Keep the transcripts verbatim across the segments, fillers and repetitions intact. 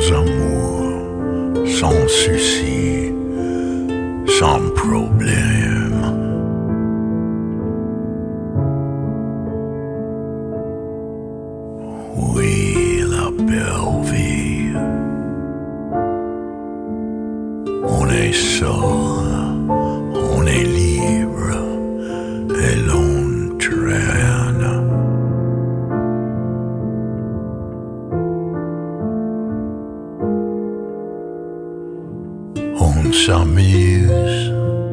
amour, sans souci, sans problème. Oui, la belle vie. On est seul, on est libre, et l'on traîne. On s'amuse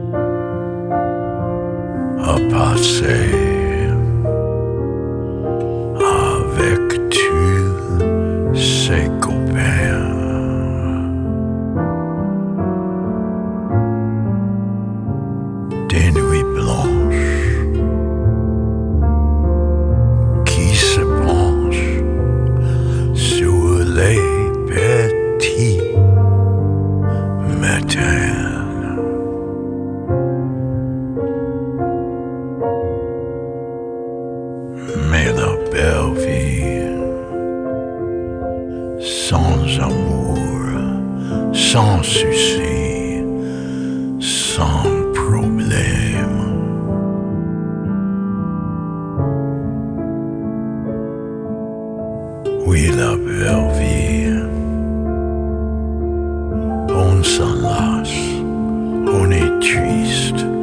à passer avec tous ses copains. Des nuits blanches qui se penchent sur les petits matins. Mais la belle vie, sans amour, sans souci, sans problème. Oui, la belle vie, on s'en lasse, on est triste.